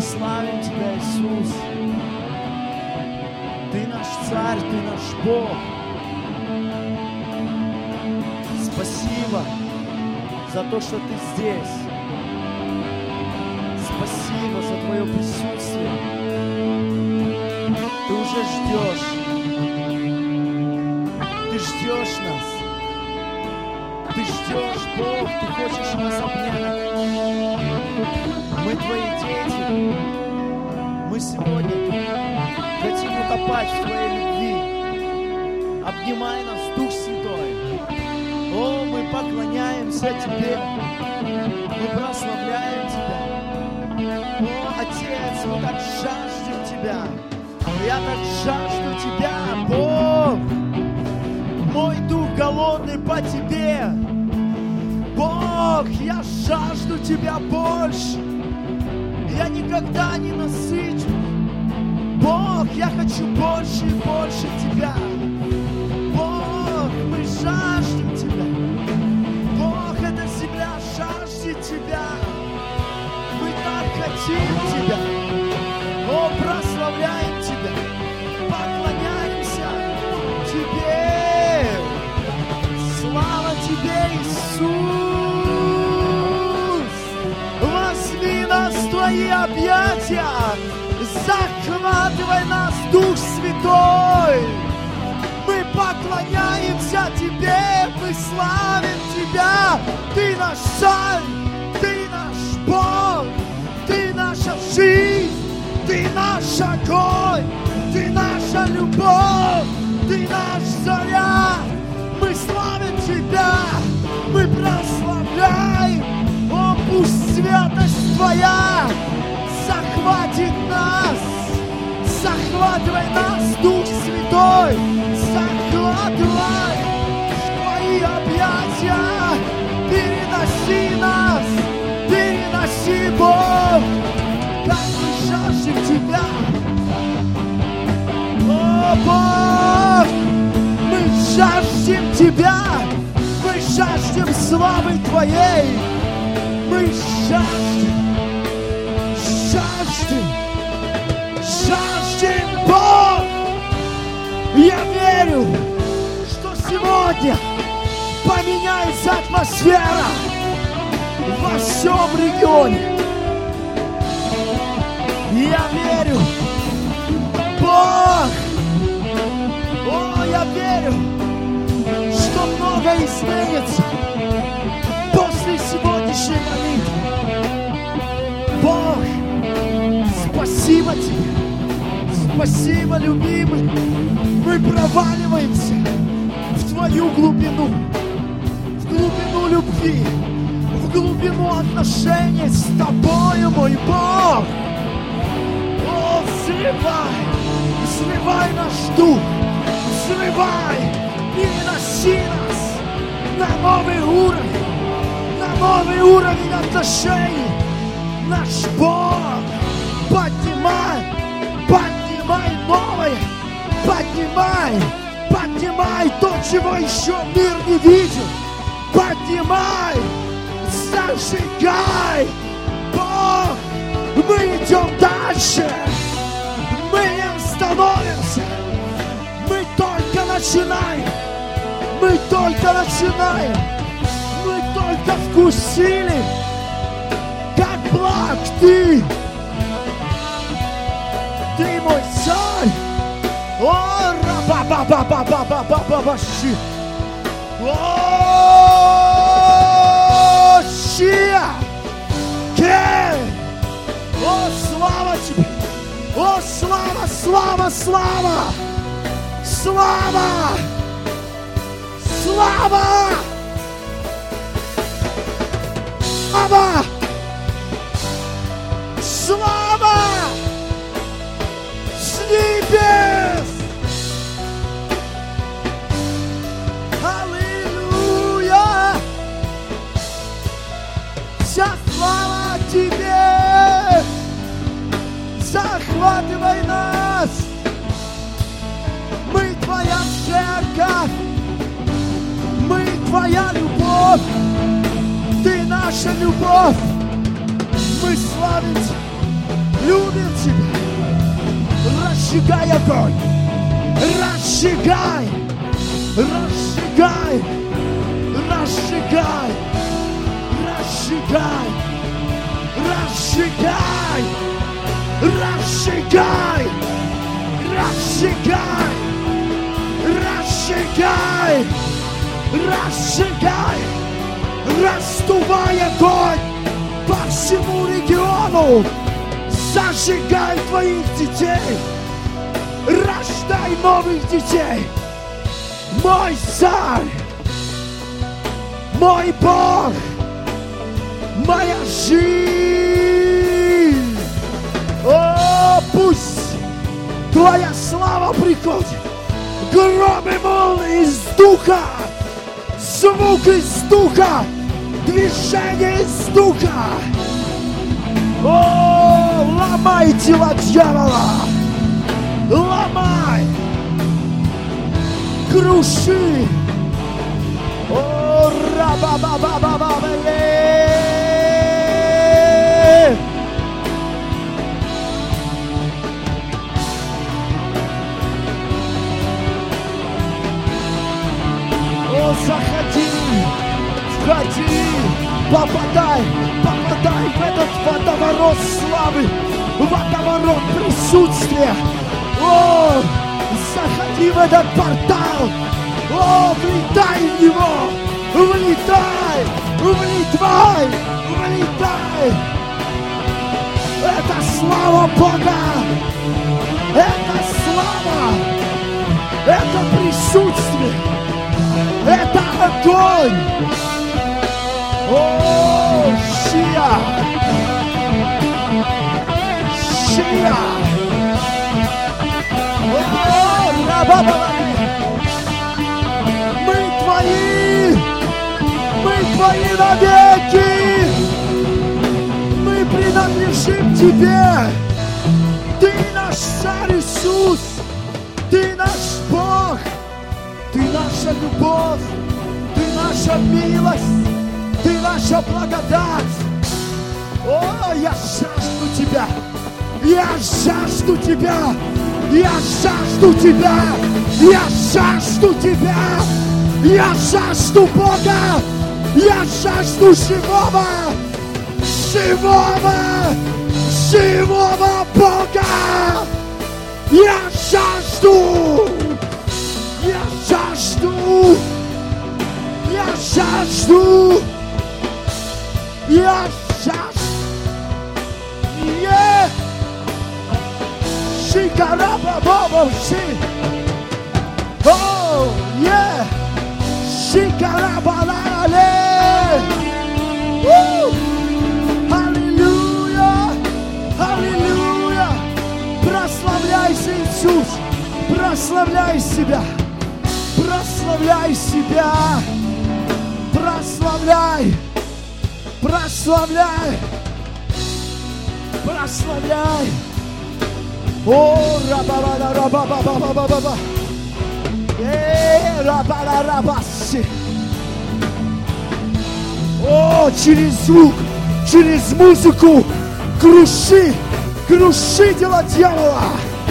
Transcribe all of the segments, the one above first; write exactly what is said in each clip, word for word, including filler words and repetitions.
Мы славим Тебя, Иисус. Ты наш Царь, Ты наш Бог. Спасибо за то, что Ты здесь. Спасибо за Твое присутствие. Ты уже ждешь. Ты ждешь нас. Ты ждешь, Бог, Ты хочешь нас обнять. Мы Твои дети. Мы сегодня хотим утопать в Твоей любви. Обнимай нас, Дух Святой. О, мы поклоняемся Тебе. Мы прославляем Тебя. О, Отец, мы так жаждем Тебя. Я так жажду Тебя, Бог. Мой дух голодный по Тебе. Бог, я жажду Тебя больше. Я никогда не насыщусь. Бог, я хочу больше и больше Тебя. Бог, мы жаждем Тебя. Бог, эта земля жаждет Тебя. Мы так хотим Тебя. О, прославляем Тебя. Поклоняемся Тебе. Слава Тебе, Иисус. Возьми нас в Твои объятия. Захватывай нас, Дух Святой. Мы поклоняемся Тебе, мы славим Тебя. Ты наш Царь, Ты наш Бог, Ты наша жизнь, Ты наш огонь, Ты наша любовь, Ты наш заря. Мы славим Тебя, мы прославляем. О, пусть святость Твоя захватит нас. Захватывай нас, Дух Святой. Захватывай в Твои объятия. Переноси нас. Переноси, Бог. Как мы жаждем Тебя. О, Бог, мы жаждем Тебя. Мы жаждем славы Твоей. Мы жаждем. Жаждем, жаждем, Бог! Я верю, что сегодня поменяется атмосфера во всем регионе. Я верю, Бог! О, я верю, что многое изменится после сегодняшней молитвы. Бог! Спасибо Тебе, спасибо, любимый. Мы проваливаемся в Твою глубину, в глубину любви, в глубину отношений с Тобою, мой Бог. О, сливай, сливай наш дух, сливай, переноси нас на новый уровень, на новый уровень отношений. Наш Бог. Поднимай, поднимай новое, поднимай, поднимай то, чего еще мир не видел. Поднимай, зажигай, Бог, мы идем дальше, мы не остановимся, мы только начинаем, мы только начинаем, мы только вкусили, как благ Ты. Ты мой Царь. О, раба-ба-ба-ба-ба-ба-ба-ба-щи. О, щия. Ке. О, слава Тебе. О, слава, слава, слава. Слава. Слава. Слава. Слава. Небес! Аллилуйя! Вся слава Тебе! Захватывай нас! Мы Твоя церковь! Мы Твоя любовь! Ты наша любовь! Мы славим Тебя! любит тебя. Разжигай огонь, разжигай, разжигай, разжигай, разжигай, разжигай, разжигай, разжигай, разжигай, разжигай, раздувай огонь по всему региону. Зажигай твоих детей, рождай новых детей. Мой царь, мой Бог, моя жизнь. О, пусть твоя слава приходит. Гром и молнии из духа, звук из духа, движение из духа. О, ломай тела дьявола, ломай, круши. О, раба-ба-ба-ба-ба-ба-е. О, заходи, входи, попадай, попадай в этот водоворот славы, водоворот присутствия. О, заходи в этот портал. О, влетай в него, влетай, влетай, влетай. Это слава Бога, это слава, это присутствие, это огонь. О, Шия, Шия. О, Раба-ба-ба. Мы твои, мы твои навеки. Мы принадлежим тебе. Ты наш царь Иисус, ты наш Бог, ты наша любовь, ты наша милость, ты наша благодать. О, я жажду тебя, я жажду тебя, я жажду тебя, я жажду тебя, я жажду Бога, я жажду живого, живого, живого Бога. Я жажду, я жажду, я жажду, я жажду. Yeah. Shikarabababashi. Oh, yeah. Shikarabalale. Woo. Аллилуйя, аллилуйя. Прославляйся, Иисус. Прославляй себя. Прославляй себя. Прославляй. Прославляй. Прославляй. О, раба-раба-раба-ба-ба-ба-ба-ба. Эй, раба-раба-си. О, через звук, через музыку круши, круши дела дьявола.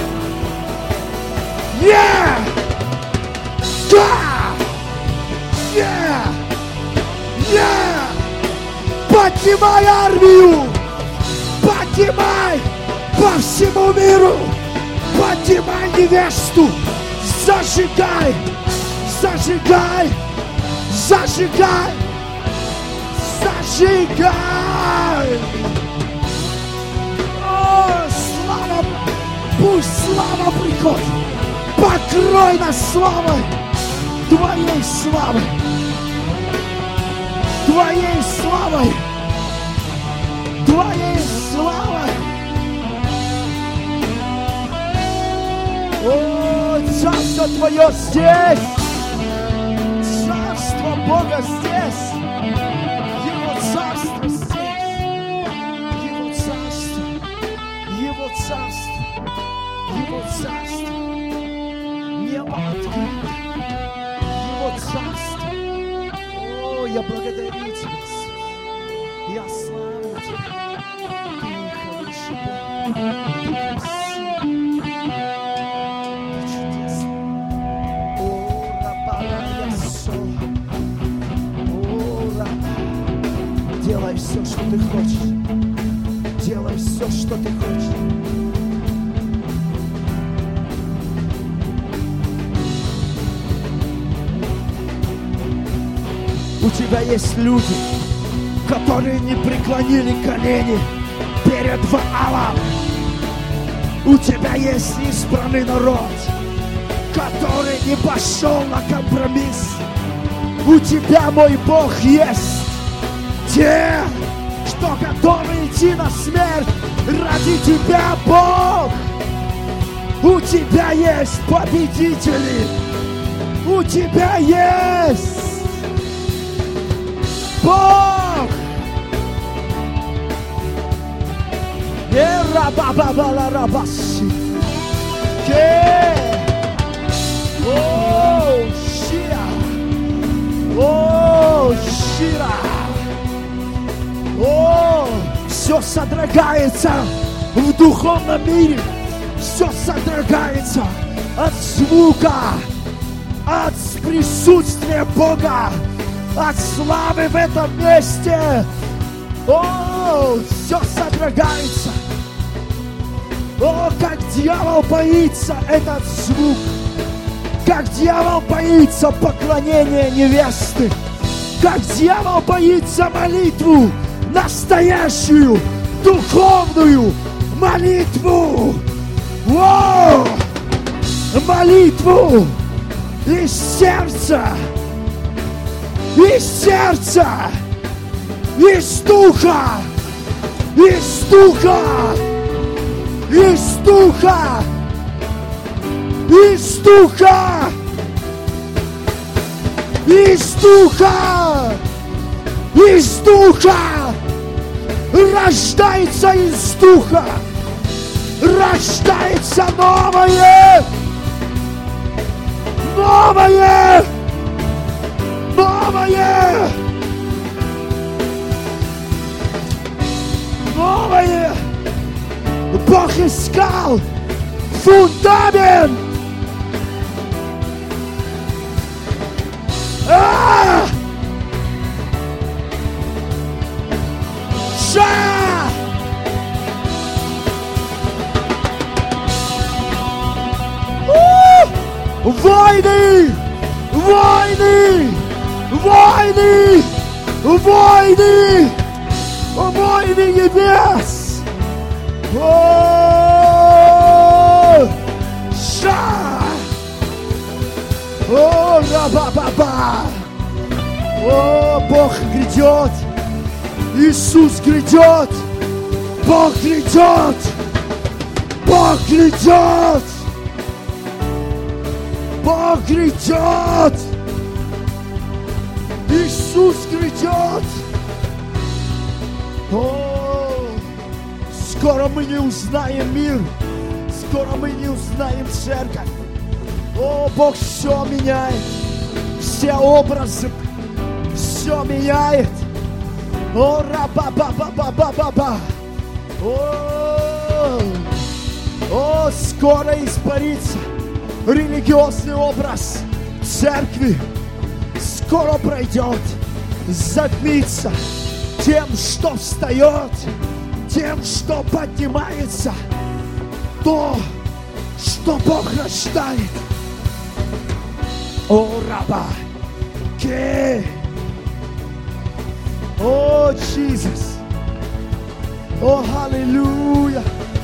Yeah! Да! Yeah! Yeah! Поднимай армию! Поднимай по всему миру! Поднимай невесту! Зажигай! Зажигай! Зажигай! Зажигай! О, слава! Пусть слава приходит! Покрой нас славой! Твоей славой! Твоей славой! Твоей славой! О, царство Твое здесь! Царство Бога здесь! Его царство здесь! Его царство! Его царство! Его царство! Небо открыто! Его царство! О, я благодарю Тебя, Иисус! Я славлю Тебя! Ты хороший Бог! Делай все, что ты хочешь. Делай все, что ты хочешь. У тебя есть люди, которые не преклонили колени перед Ваалом. У тебя есть избранный народ, который не пошел на компромисс. У тебя, мой Бог, есть те, что готовы идти на смерть ради тебя, Бог. У тебя есть победители. У тебя есть Бог. Ера-ба-ба-ба-ла-ра-ба-си. Ке. О, Шира. О, Шира. О, все содрогается в духовном мире. Все содрогается от звука, от присутствия Бога, от славы в этом месте. О, все содрогается. О, как дьявол боится этот звук. Как дьявол боится поклонения невесты. Как дьявол боится молитву. Настоящую, духовную молитву. О, молитву из сердца. Из сердца. Из духа. Из духа. Из духа. Из духа. Из духа. Из духа. Рождается из духа. Рождается новое. Новое. Новое. Новое. Бог искал фундамент. А! Ша! У! Войны! Войны! Войны! Войны! Войны небес! О! Ша! О, раба-ба-ба! О, Бог грядет! Иисус грядет! Бог грядет! Бог грядет! Бог грядет! Иисус грядет! О, скоро мы не узнаем мир! Скоро мы не узнаем церковь! О, Бог все меняет! Все образы! Все меняет! О, раба-ба-ба-ба-ба-ба-ба! О, о, скоро испарится религиозный образ церкви. Скоро пройдет, затмится тем, что встает, тем, что поднимается, то, что Бог рождает. О, раба! Ке! Oh, Jesus. Oh, hallelujah.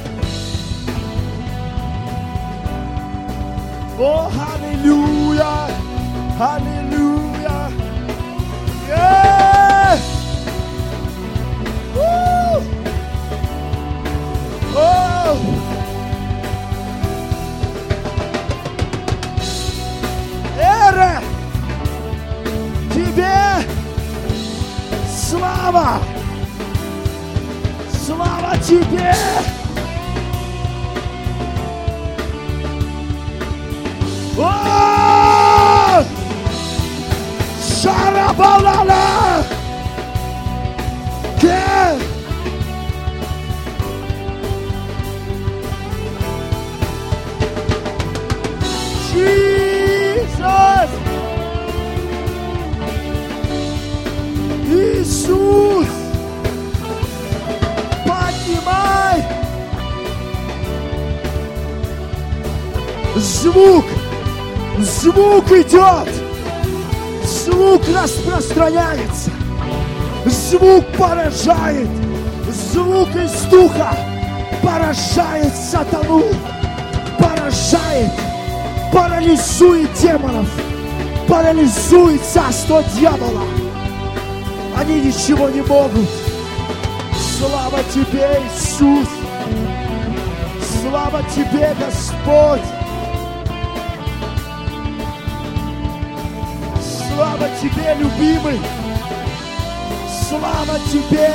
Oh, hallelujah. Hallelujah. Yeah. Woo. Oh. Эра. Тебе слава! Слава тебе! О! Шарабалала! Ке! Звук, звук идет, звук распространяется, звук поражает, звук из духа поражает сатану, поражает, парализует демонов, парализует царство дьявола. Они ничего не могут. Слава Тебе, Иисус! Слава Тебе, Господь! Слава Тебе, любимый! Слава Тебе!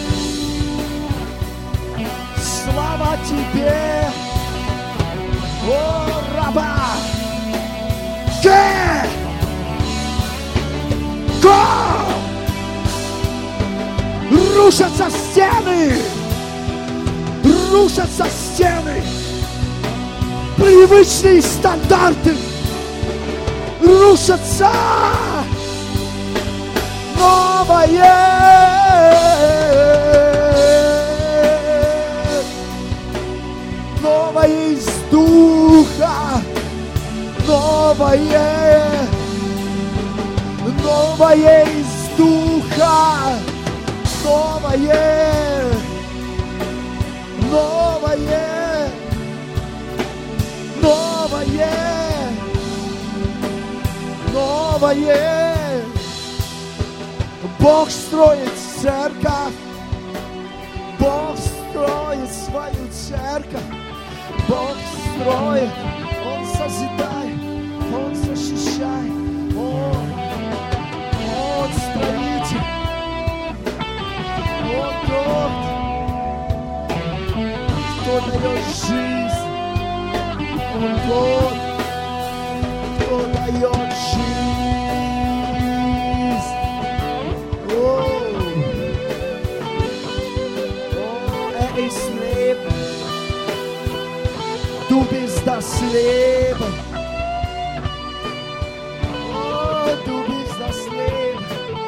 Слава Тебе! О, раба! Ке! Го! Рушатся стены! Рушатся стены! Привычные стандарты рушатся! Новое! Новое из духа! Новое! Новое из духа! Новое! Новое! Новое! Новое! Бог строит церковь! Бог строит свою церковь! Бог строит! Он созидает! Он защищает! Он, он строитель! Он тот, кто дает жизнь, Он тот, кто дает жизнь. О, er ist Leben, du bist das Leben. Oh, du bist das Leben.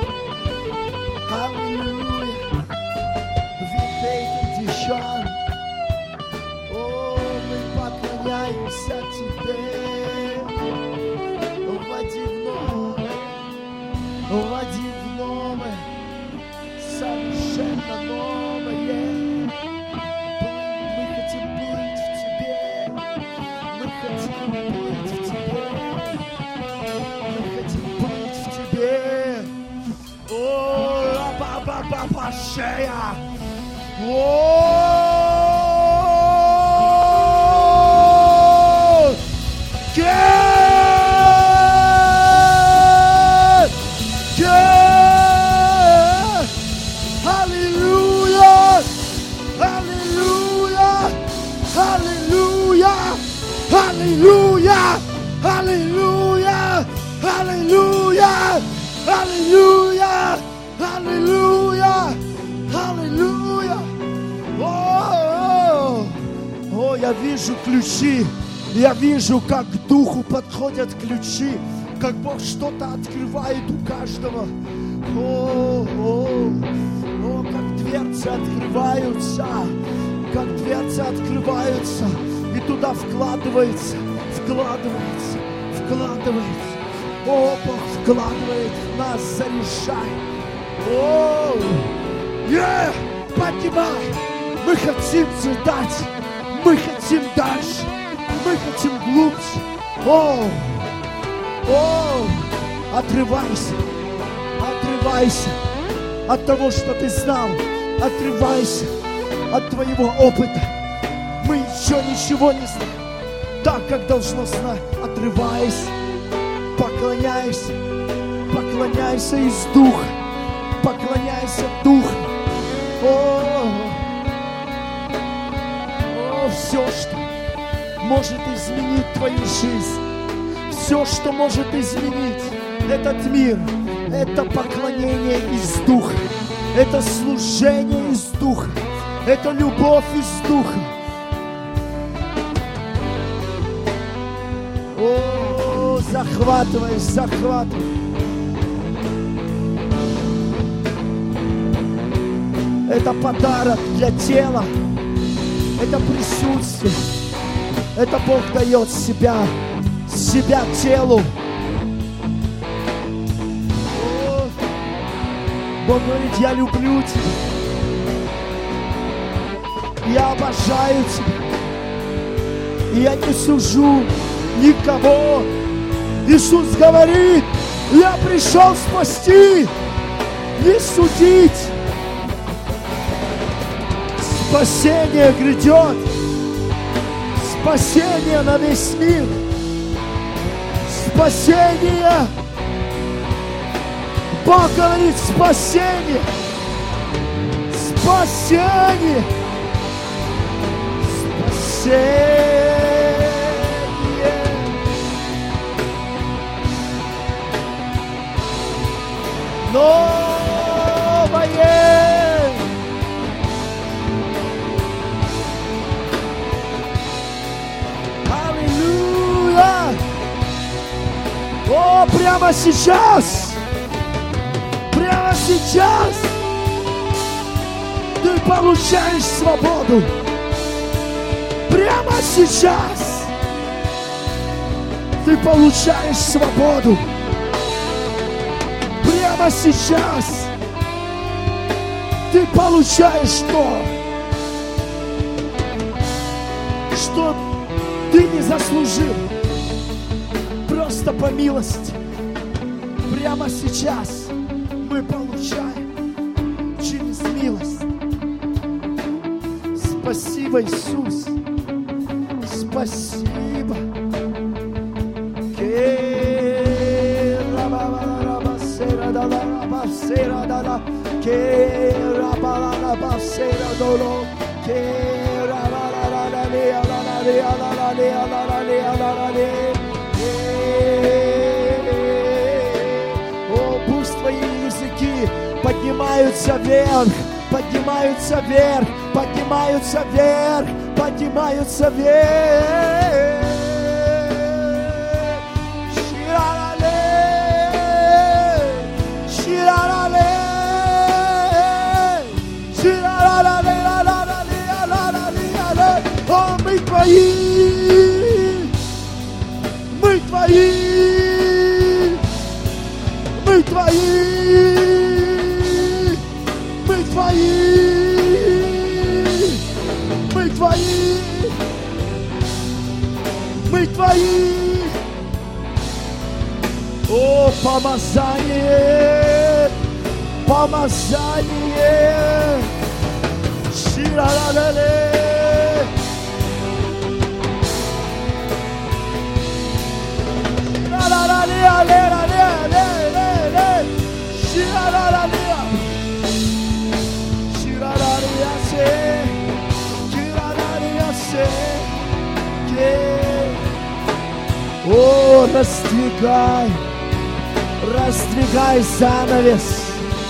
Halleluja. О, мы поклоняемся Тебе в одном, в одном, совершенно новое. Мы хотим быть в Тебе, мы хотим быть в Тебе, мы хотим быть в Тебе. О, ба-ба-ба-ба, шея. О! Аллилуйя! Аллилуйя! Аллилуйя! Аллилуйя! Аллилуйя! Аллилуйя! О, о, я вижу ключи. Я вижу, как к духу подходят ключи, как Бог что-то открывает у каждого. О, о, о, как дверцы открываются, как дверцы открываются. И туда вкладывается, вкладывается, вкладывается. О, Бог вкладывает в нас, заряжает. О, yeah, поднимай. Мы хотим ждать, мы хотим дальше, мы хотим глубже. О, о, отрывайся, отрывайся от того, что ты знал, отрывайся от твоего опыта. Мы еще ничего не знаем так, как должно знать. Отрывайся, поклоняйся, поклоняйся из духа, поклоняйся духу. О, о, все, что может изменить твою жизнь, все, что может изменить этот мир, это поклонение из духа, это служение из духа, это любовь из духа. О, захватывай, захватывай. Это подарок для тела. Это присутствие. Это Бог дает себя, себя телу. О, Бог говорит, я люблю тебя. Я обожаю тебя. И я не сужу никого. Иисус говорит, я пришел спасти, не судить. Спасение грядет. Спасение на весь мир. Спасение. Бог говорит, спасение. Спасение. Спасение. Новое. Аллилуйя. О, прямо сейчас, прямо сейчас ты получаешь свободу. Прямо сейчас ты получаешь свободу. Прямо сейчас ты получаешь то, что ты не заслужил. Просто по милости. Прямо сейчас мы получаем через милость. Спасибо, Иисус. Спасибо. О, пусть твои языки поднимаются вверх, поднимаются вверх, поднимаются вверх, поднимаются вверх. О, мы твои, мы твои, мы твои, мы твои, мы твои, мы твои. О, помазание, помазание, ширалалале. О, раздвигай, раздвигай занавес.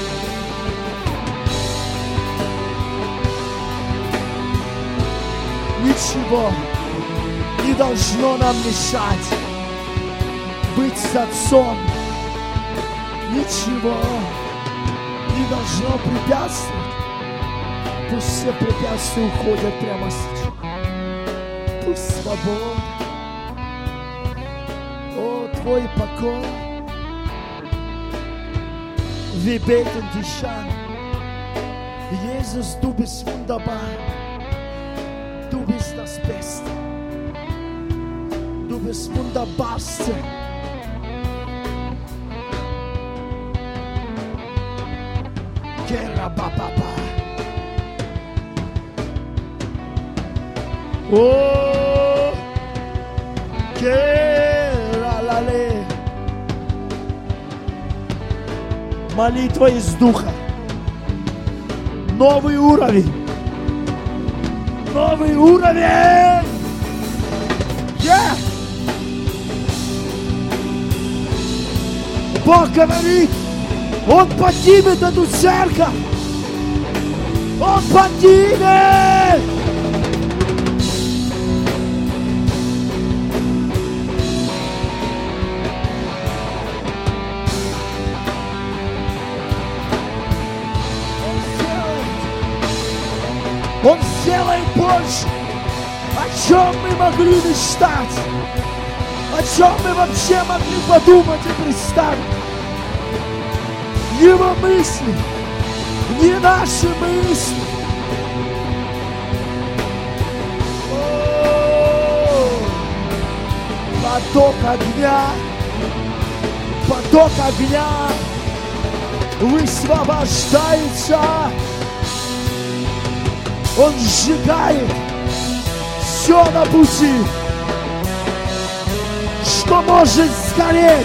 Ничего не должно нам мешать быть с Отцом. Ничего не должно препятствовать. Пусть все препятствия уходят прямо сейчас. Пусть свобода. О, Твой покой. Vi beten till kärn. Jesus, du bist wunderbar. Du bist das Beste. Du bist wunderbarste. Kerabababa. Oh, кералале. Молитва из Духа. Новый уровень. Новый уровень. Yeah. Бог говорит, Он поднимет эту церковь. Он поднимет. Он сделает больше, о чем мы могли мечтать, о чем мы вообще могли подумать и представить. Его мысли, не наши мысли. О, поток огня, поток огня высвобождается. Он сжигает все на пути, что может сгореть.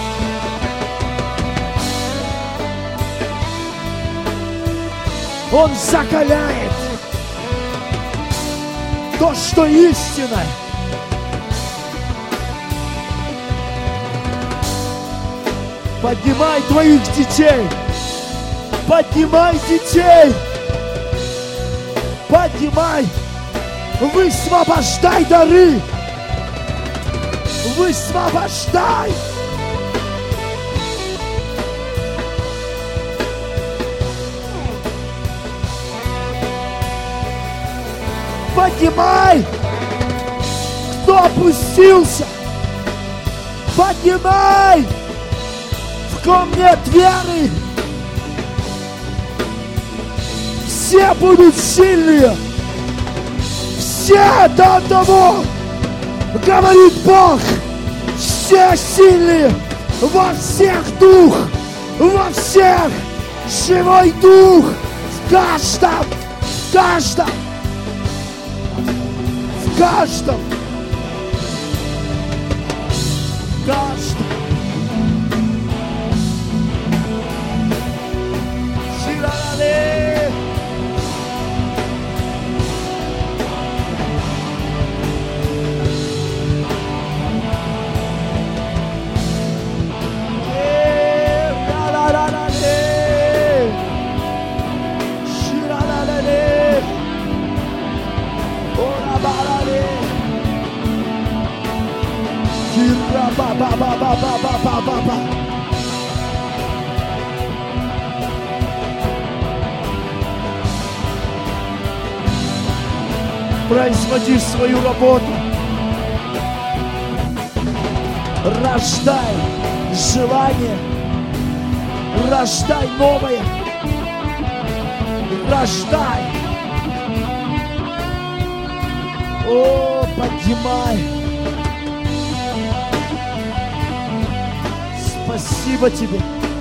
Он закаляет то, что истина. Поднимай твоих детей, поднимай детей, поднимай, высвобождай дары, высвобождай. Поднимай, кто опустился, поднимай, в ком нет веры. Все будут сильные, все до одного, говорит Бог, все сильные, во всех дух, во всех живой дух, в каждом, в каждом. В каждом, в каждом. Ширалале. Э, ла-ла-ла-ла-ле. Ширалалале. Ора-ба-ла-ле. Кира-ба-ба-ба-ба-ба-ба-ба-ба. Производи свою работу. Рождай желание. Рождай новое. Рождай. О, поднимай. Спасибо тебе.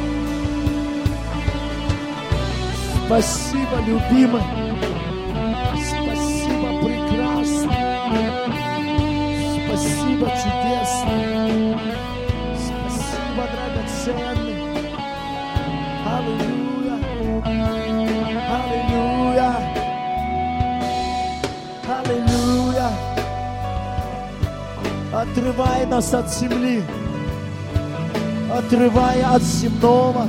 Спасибо, любимый. Спасибо, прекрасный. Спасибо, чудесный. Спасибо, драгоценный. Аллилуйя. Аллилуйя. Аллилуйя. Отрывай нас от земли. Отрывай от земного.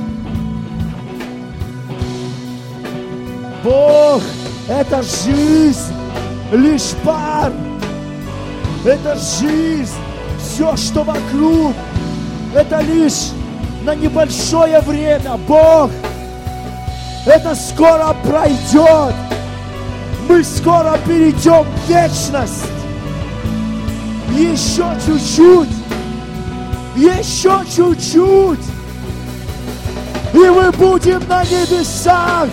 Бог, это жизнь, лишь пар. Это жизнь, все, что вокруг, это лишь на небольшое время. Бог, это скоро пройдет. Мы скоро перейдем в вечность. Еще чуть-чуть. Еще чуть-чуть. И мы будем на небесах.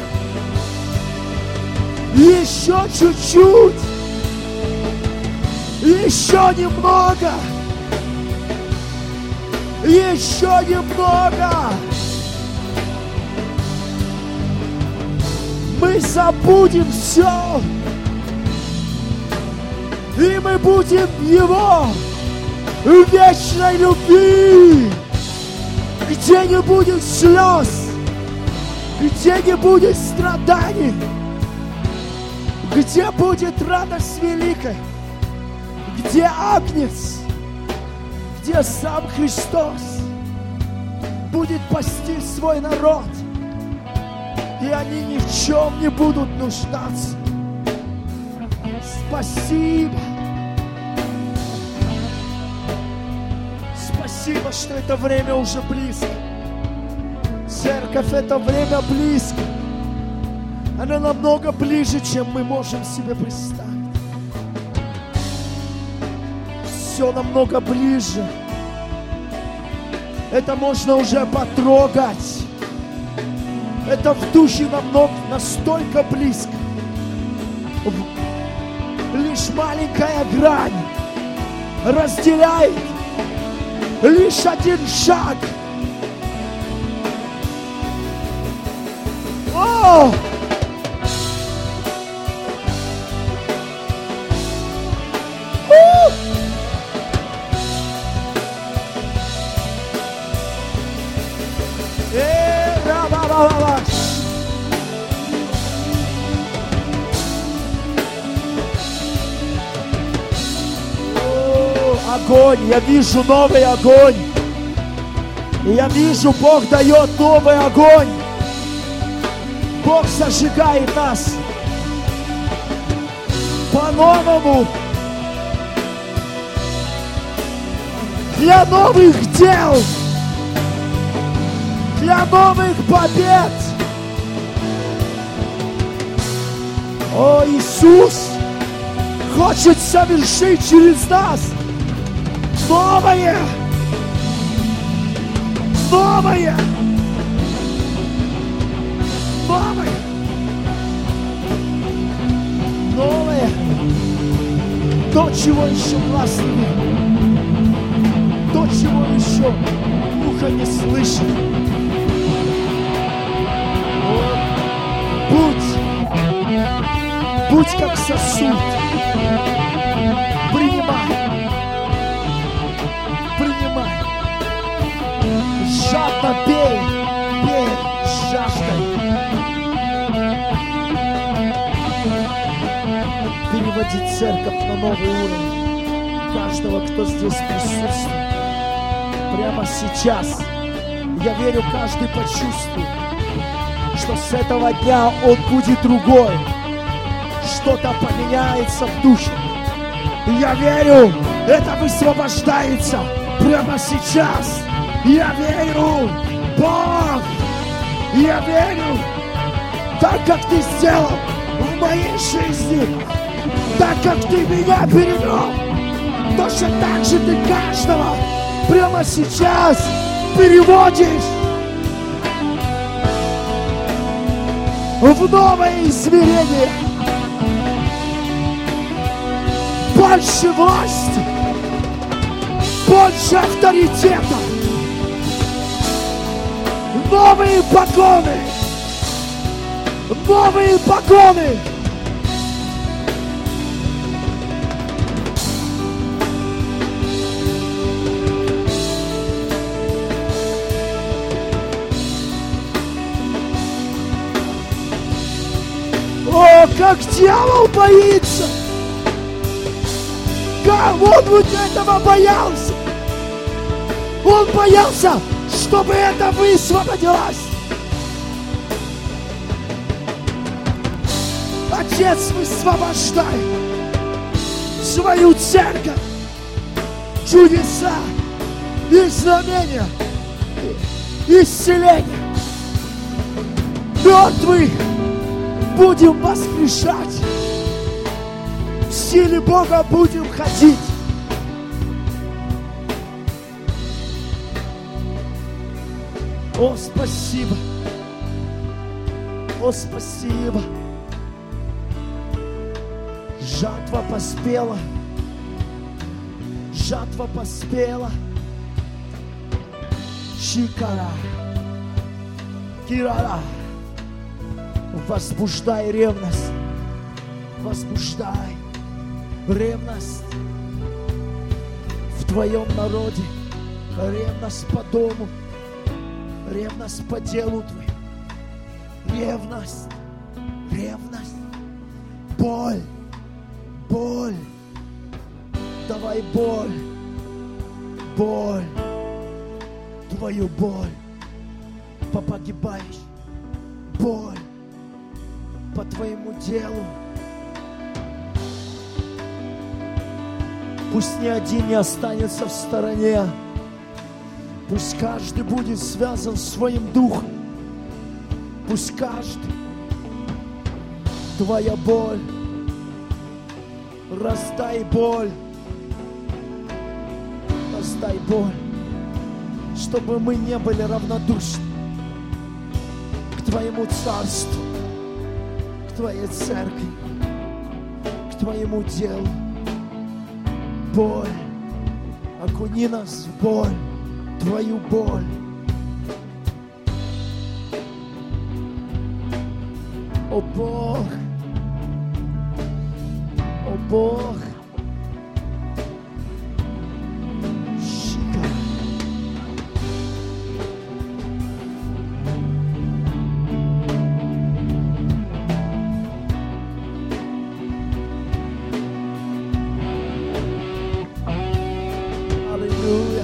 Еще чуть-чуть. Еще немного. Еще немного. Мы забудем все. И мы будем Его в вечной любви, где не будет слез, где не будет страданий, где будет радость великая, где Агнец, где сам Христос будет пасти свой народ, и они ни в чем не будут нуждаться. Спасибо. Спасибо, что это время уже близко. Церковь, это время близко. Оно намного ближе, чем мы можем себе представить. все намного ближе. Это можно уже потрогать. Это в духе намного, настолько близко. Лишь маленькая грань разделяет. Лишь один шаг. О! Огонь, я вижу новый огонь. Я вижу, Бог дает новый огонь. Бог зажигает нас по-новому. Для новых дел. Для новых побед. О, Иисус хочет совершить через нас новое, новое, новое, новое, то, чего еще глаз не видел, то, чего еще ухо не слышит. Будь, будь как сосуд, принимай. Принимай. Жадно пей, пей с жаждой. Переводи церковь на новый уровень. Каждого, кто здесь присутствует. Прямо сейчас. Я верю, каждый почувствует, что с этого дня он будет другой. Что-то поменяется в духе. Я верю, это высвобождается. Прямо сейчас я верю, Бог, я верю, так как Ты сделал в моей жизни, так как Ты меня перевел, точно так же Ты каждого прямо сейчас переводишь в новое измерение. Больше власти, больше авторитета, новые погоны, новые погоны. О, как дьявол боится! Как он вот этого боялся! Он боялся, чтобы это высвободилось! Отец, высвобождай свою церковь, чудеса и знамения, исцеления. Мертвых будем воскрешать. В силе Бога будем ходить. О, спасибо. О, спасибо. Жатва поспела. Жатва поспела. Шикара. Кирара. Возбуждай ревность. Возбуждай ревность в твоем народе. Ревность по дому. Ревность по делу твоему. Ревность. Ревность. Боль. Боль. Давай боль. Боль. Твою боль. Попогибаешь. Боль. По твоему делу. Пусть ни один не останется в стороне. Пусть каждый будет связан своим духом. Пусть каждый. Твоя боль. Раздай боль. воздай боль, чтобы мы не были равнодушны к Твоему Царству, к Твоей Церкви, к Твоему делу. Боль, окуни нас в боль, Твою боль. О Бог, о Бог, Шика. Аллилуйя,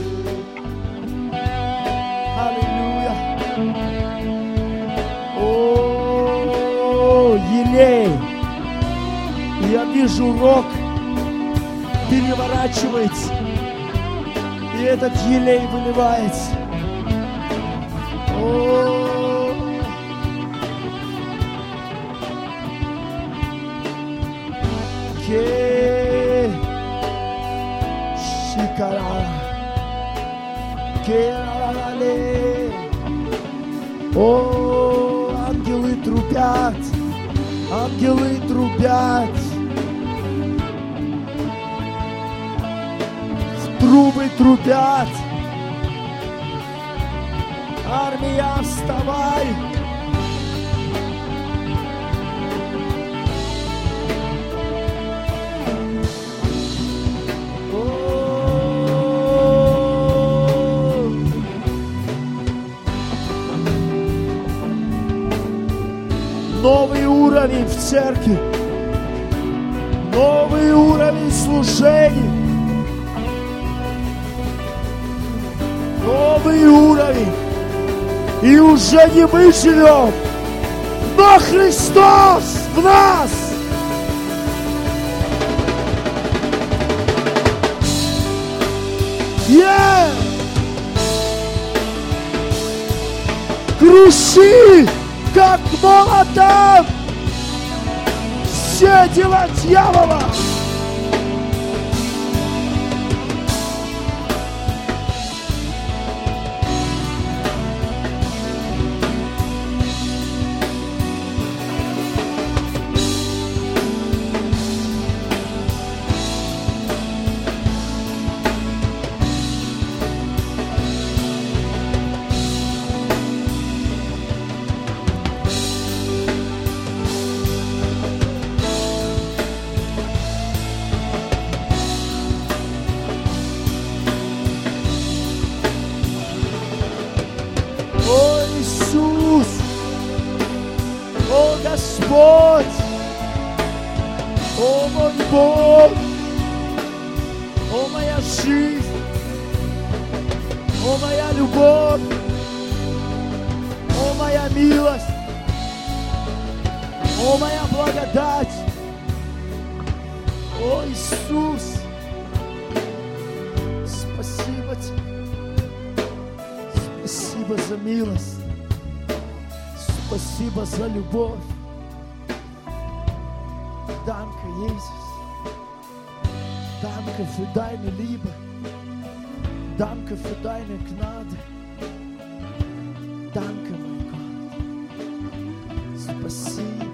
аллилуйя. О, елей. Я вижу, рог переворачивается, и этот елей выливается. О, ке, шикара, кералале. О, ангелы трубят, ангелы трубят. Трубы трубят. Армия, вставай! О-о-о! Новый уровень в церкви. Новый уровень служения. Новый уровень. И уже не мы живем, но Христос в нас. Yeah! Круши, как молотом, все дела дьявола. Господь, о мой Бог, о моя жизнь, о моя любовь, о моя милость, о моя благодать, о Иисус, спасибо Тебе, спасибо за милость, спасибо за любовь. Danke, Jesus. Danke für deine Liebe. Danke für deine Gnade. Danke, mein Gott. Спасибо.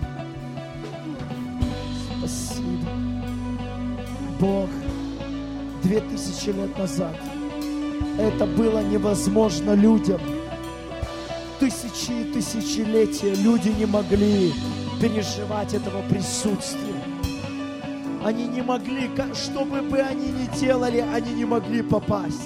Спасибо. Бог, две тысячи лет назад это было невозможно людям. Тысячи и тысячелетия люди не могли переживать этого присутствия. Они не могли, что бы они ни делали, они не могли попасть.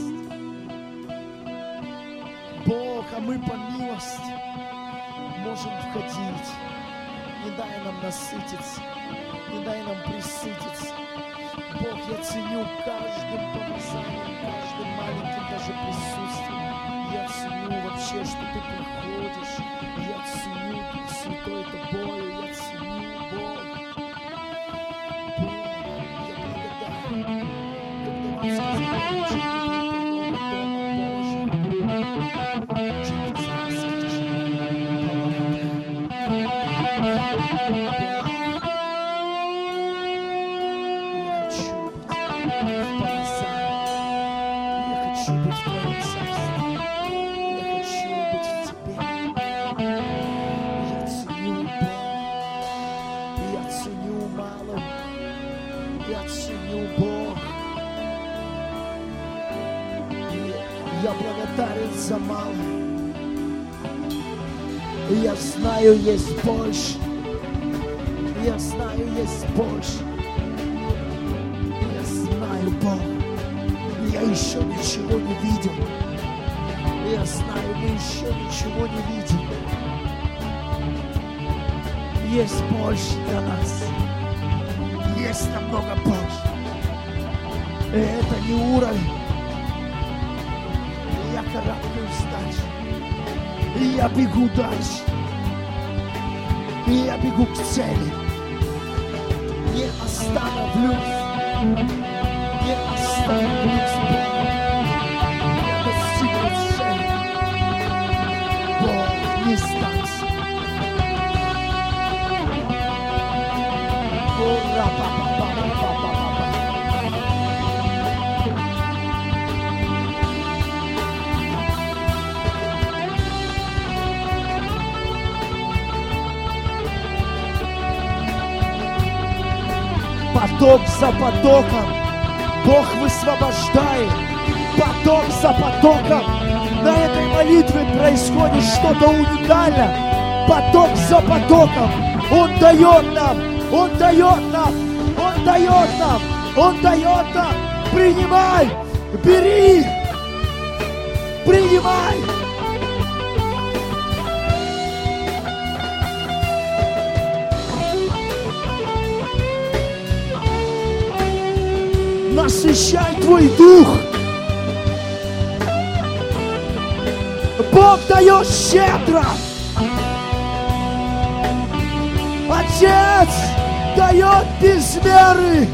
Бог, а мы по милости можем входить. Не дай нам насытиться, не дай нам присытиться. Бог, я ценю каждым помазанием, каждым маленьким даже присутствием. Я ценю вообще, что Ты приходишь. Я ценю, Дух Святой, это болью. Я ценю, Бог. Бог, я благодарен, когда Ты сказал, что Ты Дома Божьем. хочу быть в Твоем царстве. Я хочу быть в Тебе. Я ценю Бога. Я ценю малым. Я ценю Бога. Я благодарен за малое. Я знаю, есть больше. Я знаю, есть больше. Я знаю, Бог. Я еще ничего не видел. Я знаю, мы еще ничего не видим. Есть больше для нас. Есть намного больше. И это не уровень. Я карабкаюсь дальше. И я бегу дальше. И я бегу к цели. Не остановлюсь. Не остановлюсь. Я достигну цели. Бог не сдался. Ура, папа, папа, папа, папа. Поток за потоком Бог высвобождает. Поток за потоком. На этой молитве происходит что-то уникальное. Поток за потоком. Он дает нам. Он дает нам. Он дает нам. Он дает нам. Принимай. Бери. Принимай. Насыщай твой дух. Бог дает щедро. Отец дает без меры.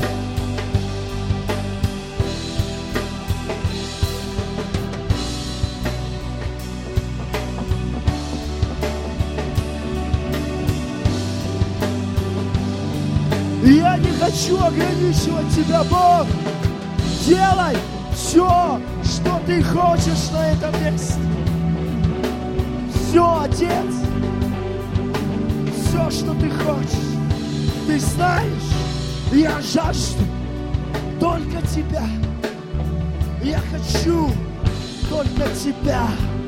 Я не хочу ограничивать тебя, Бог. Делай все, что ты хочешь на этом месте. Все, Отец. Все, что ты хочешь. Ты знаешь, я жажду только тебя. Я хочу только тебя.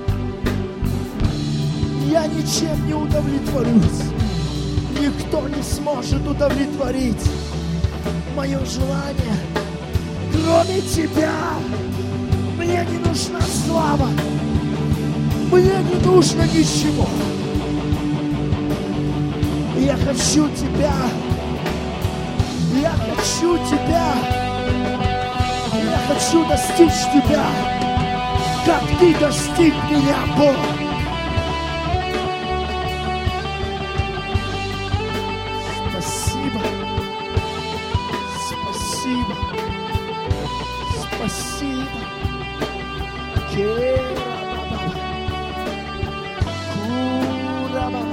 Я ничем не удовлетворюсь. Никто не сможет удовлетворить мое желание, кроме тебя. Мне не нужна слава. Мне не нужно ничего. Я хочу тебя. Я хочу тебя. Я хочу достичь тебя, как ты достиг меня, Бог. Спасибо. Спасибо. Спасибо. Ке-ра-ба-ба. Ку-ра-ба-ба.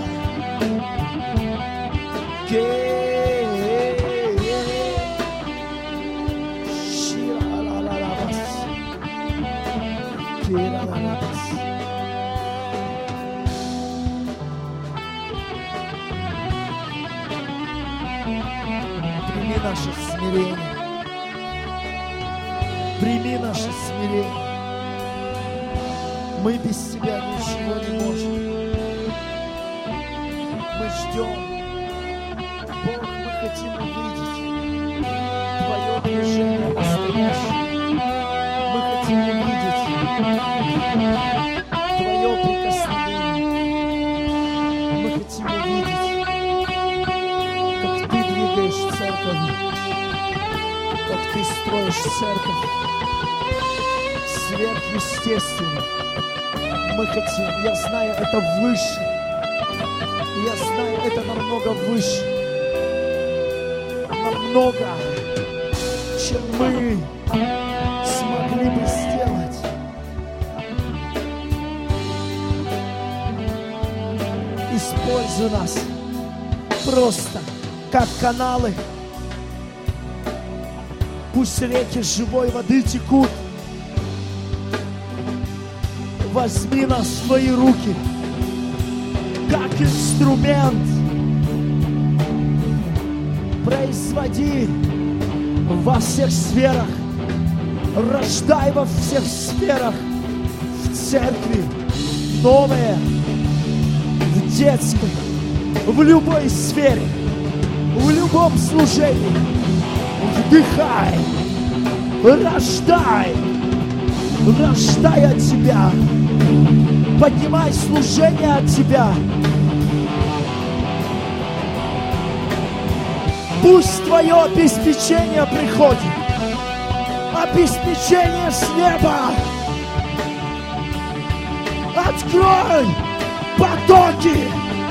Ке-ра-ла-ла-ла-бас. Ке-ра-ла-ла-бас. Прими наше смирение. Прими наше смирение. Мы без тебя ничего не можем. Мы ждем. Бог, мы хотим увидеть Твое движение настоящее. Мы хотим увидеть Твое прикосновение. Мы хотим увидеть, как Ты двигаешь церковь, как Ты строишь церковь сверхъестественно. Мы хотим, я знаю, это выше. Я знаю, это намного выше. Намного, чем мы смогли бы сделать. Используй нас просто как каналы. Пусть реки живой воды текут. возьми нас в свои руки, как инструмент. Производи во всех сферах, рождай во всех сферах, в церкви, новое, в детской, в любой сфере, в любом служении. Вдыхай, рождай, рождай от Тебя, поднимай служение от Тебя. Пусть Твое обеспечение приходит, обеспечение с неба. Открой потоки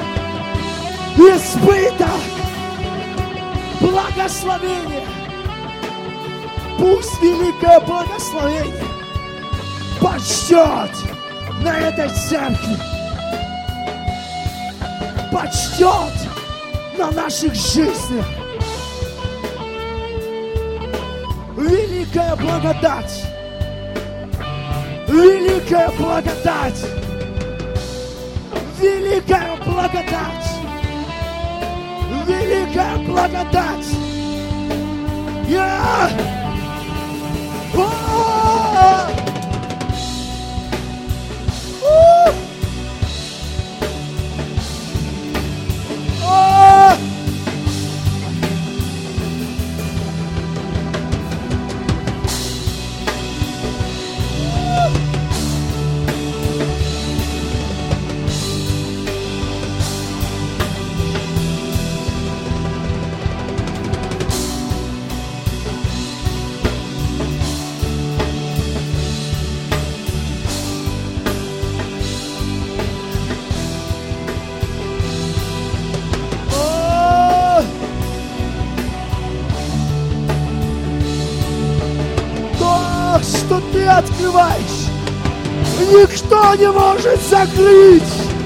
избыток, благословение. Пусть великое благословение почтет на этой церкви, почтет на наших жизнях. Великая благодать, великая благодать, великая благодать, великая благодать. Я... О! У! О! Что ты открываешь, никто не может закрыть.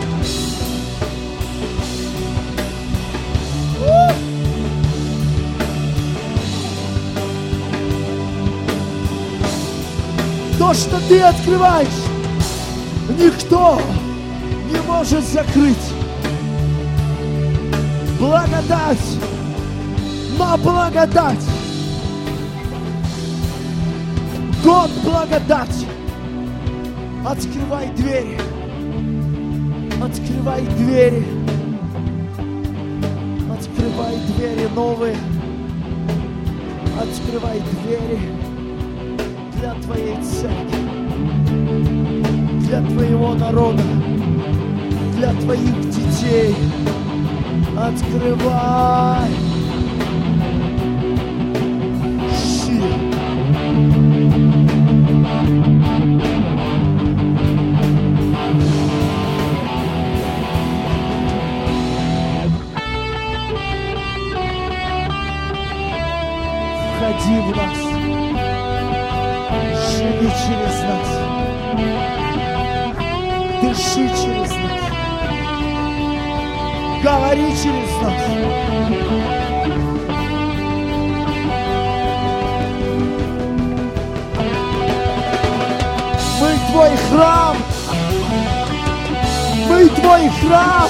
То, что ты открываешь, никто не может закрыть. Благодать на благодать. Год благодати. Открывай двери. Открывай двери. Открывай двери новые. Открывай двери для Твоей церкви, для Твоего народа, для Твоих детей. Открывай. Входи в нас, живи через нас, дыши через нас, говори через нас. Мы Твой храм, мы Твой храм.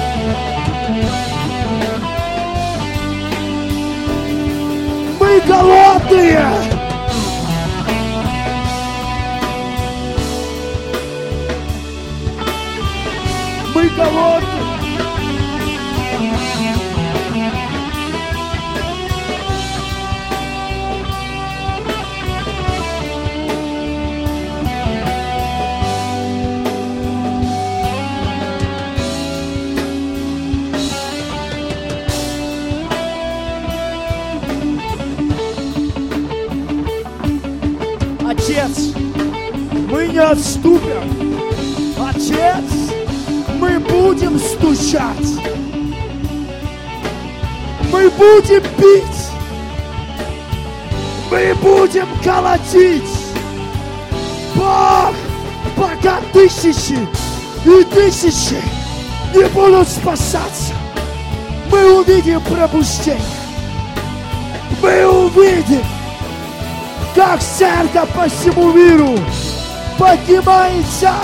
Мы голодные. Мы голодные. Отец, мы не отступим. Отец, мы будем стучать. Мы будем бить. Мы будем колотить. Бог, пока тысячи и тысячи не будут спасаться, мы увидим пробуждение. Мы увидим, как церковь по всему миру под поднимается.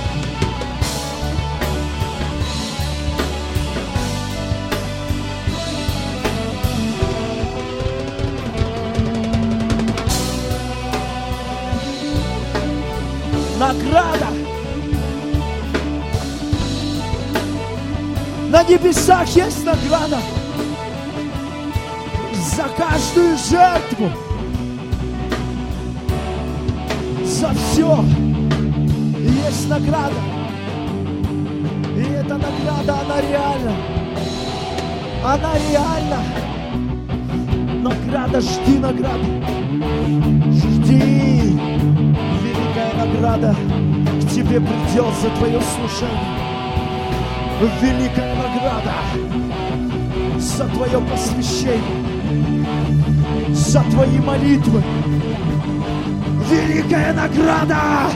Награда. На небесах есть награда за каждую жертву, за все. Есть награда. И эта награда, она реальна. Она реальна. Награда, жди награды. Жди. Великая награда к тебе придет за твое служение. Великая награда за твое посвящение, за твои молитвы. Великая награда!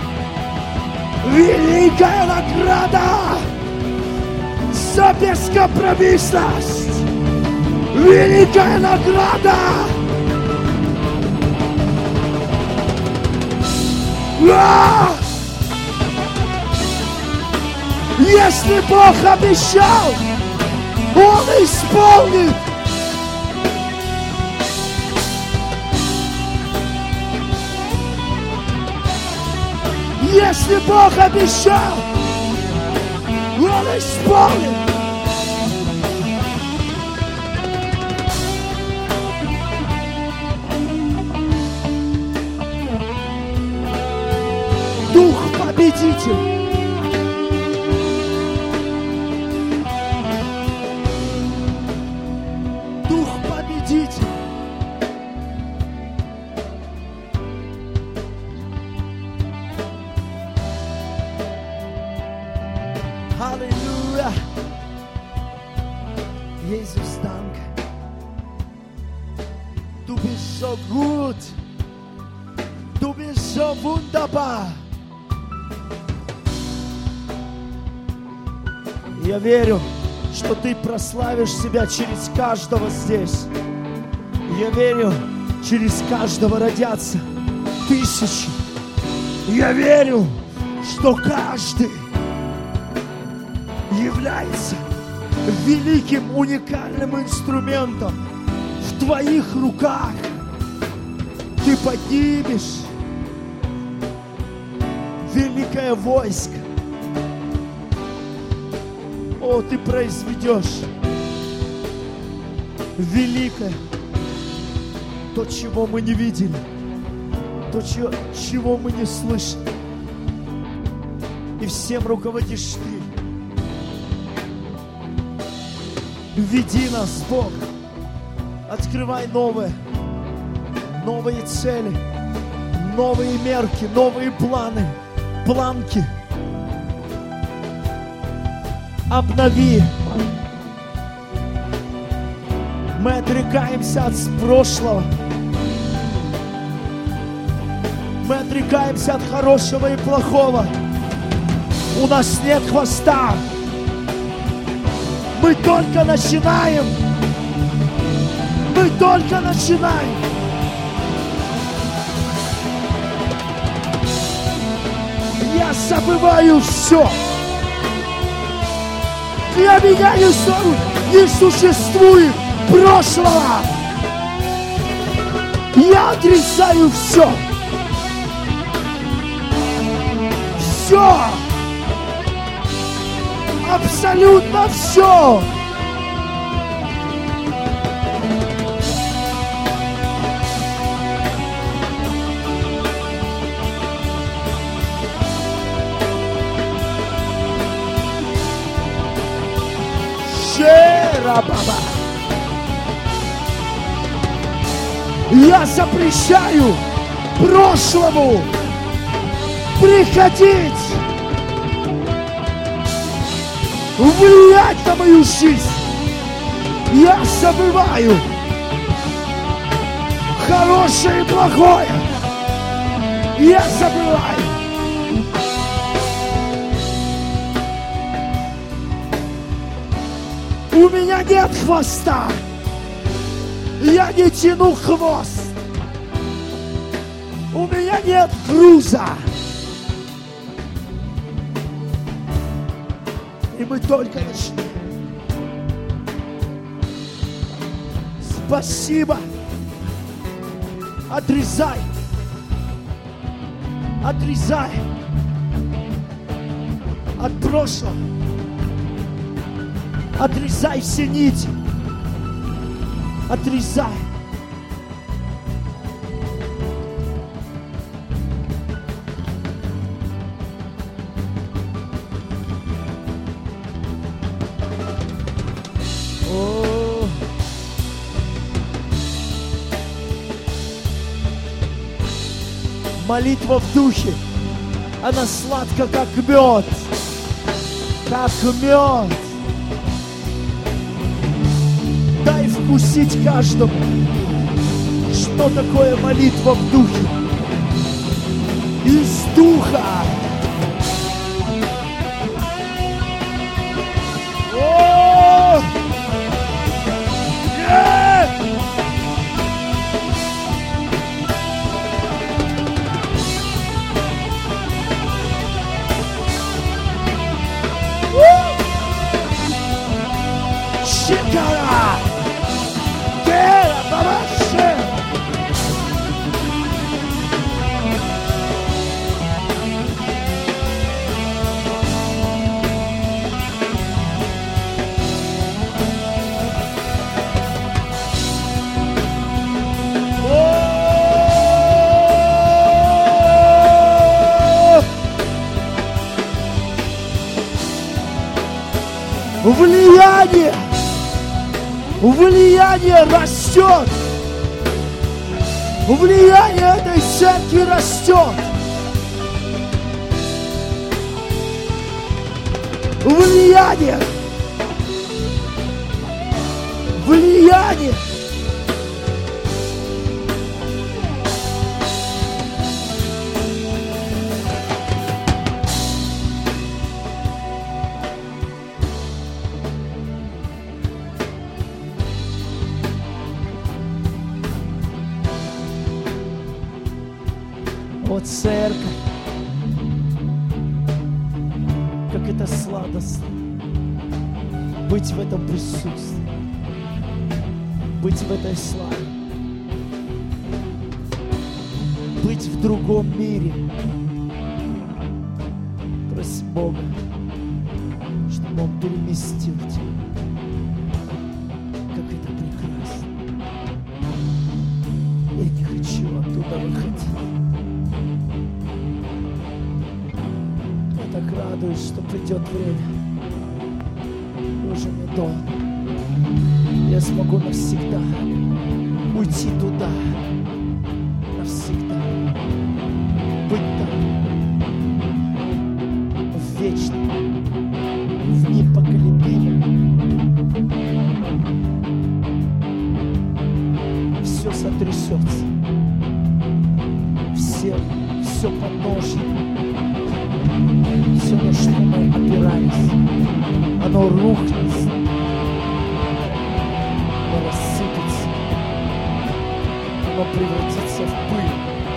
Великая награда за бескомпромиссность! Великая награда! А! Если Бог обещал, Он исполнит. Если Бог обещал, Он исполнит. Дух победитель. Дух победитель. Halleluja. Jesus, danke. Du bist so gut. Du bist so wunderbar. Я верю, что Ты прославишь себя через каждого здесь. Я верю, через каждого родятся тысячи. Я верю, что каждый является великим, уникальным инструментом в Твоих руках. Ты поднимешь великое войско. О, Ты произведешь великое, то, чего мы не видели, то, чего мы не слышали. И всем руководишь Ты. Веди нас, Бог. Открывай новые, новые цели, новые мерки, новые планы, планки. Обнови. Мы отрекаемся от прошлого. Мы отрекаемся от хорошего и плохого. У нас нет хвоста. Мы только начинаем. Мы только начинаем. Я забываю все. Для меня не существует прошлого. Я отрицаю все. Все. Абсолютно все. Шера-баба. Я запрещаю прошлому приходить, влиять на мою жизнь. Я забываю хорошее и плохое. Я забываю. У меня нет хвоста. Я не тяну хвост. У меня нет груза. мы только начнем. Спасибо. Отрезай. Отрезай от прошлого. Отрезай все нити. Отрезай. О. Молитва в духе. Она сладка, как мед. Как мед. Дай вкусить каждому, что такое молитва в духе. Из духа. О! Нет! Шикара! Кера, бабаше! Влияние! Влияние растет! Влияние этой церкви растет! Влияние! Влияние! О, церковь, как это сладостно быть в этом присутствии, быть в этой славе, быть в другом мире. Проси Бога, чтобы Он переместил тебя. Как это прекрасно. Я не хочу оттуда выходить. Так радуюсь, что придет время. Боже мой дом. Я смогу навсегда уйти туда. Навсегда. Быть там. В вечном. В непоколебимом. Все сотрясется. Все, все подножье. Все, на что мы опирались, оно рухнет, оно рассыпется, оно превратится в пыль.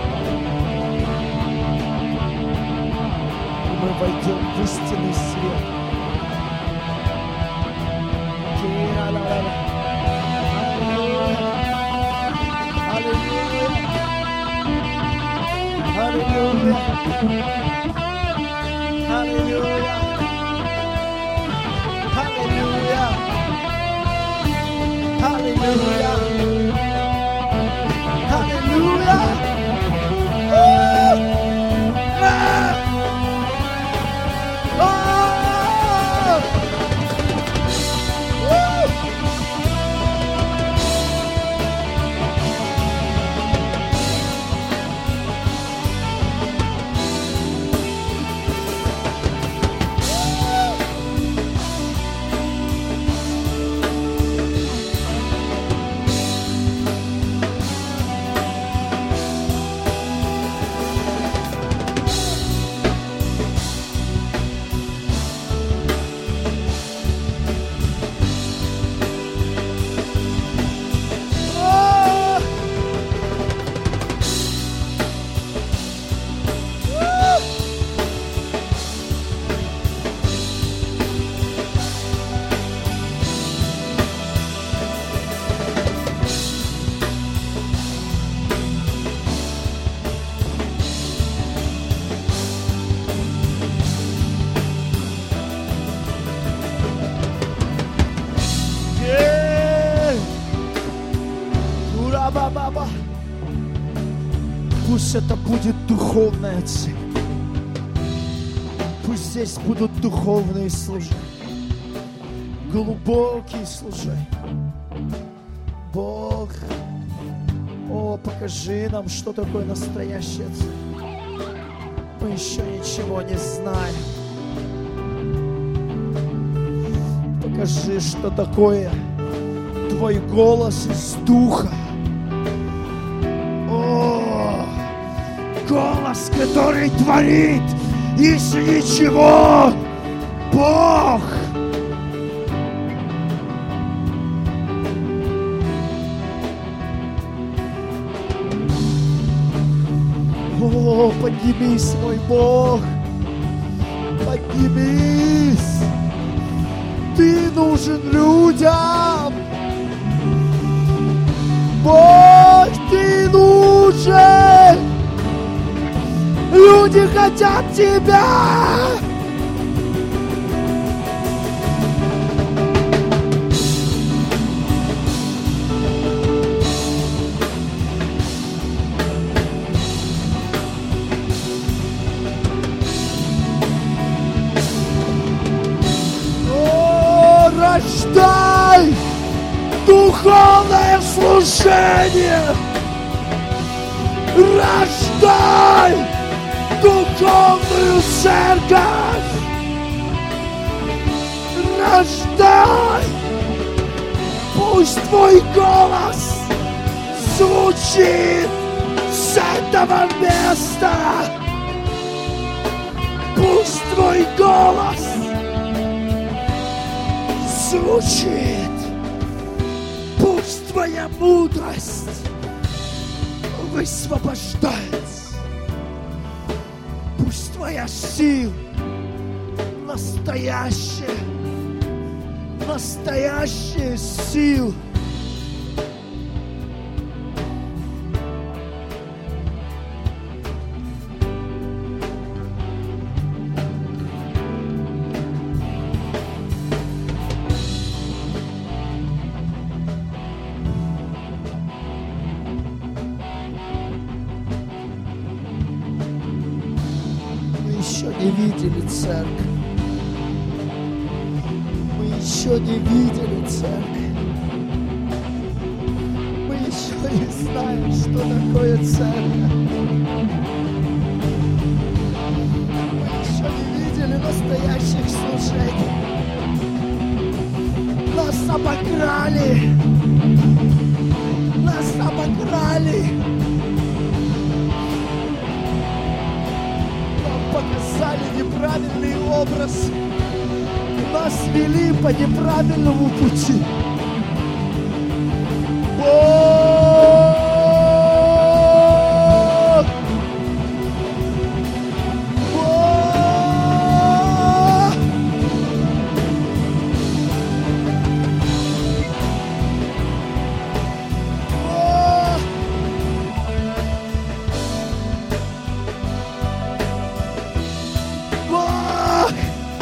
И мы войдем в истинный свет. Аллилуйя! Аллилуйя! Hallelujah. Hallelujah. Hallelujah. Hallelujah. Oh! Ah! Oh! Woo! Пусть это будет духовная цель. Пусть здесь будут духовные служения, глубокие служения. Бог, о, покажи нам, что такое настоящая цель. Мы еще ничего не знаем. Покажи, что такое Твой голос из Духа. О, голос, который творит из ничего. Бог. О, поднимись, мой Бог. Поднимись. Ты нужен людям. Бог, Ты нужен. Люди хотят Тебя. О, рождай духовное служение. Рождай духовную церковь. Рождай. Пусть Твой голос звучит с этого места. Пусть Твой голос звучит. Пусть Твоя мудрость высвобождается. Пусть Твоя сила настоящая, настоящая сила. Не видели церковь. Мы еще не видели церковь. Мы еще не знаем, что такое церковь. Мы еще не видели настоящих служений. Нас обокрали. Нас обокрали. Показали неправильный образ. Нас вели по неправильному пути. Бог! Бог! Бог!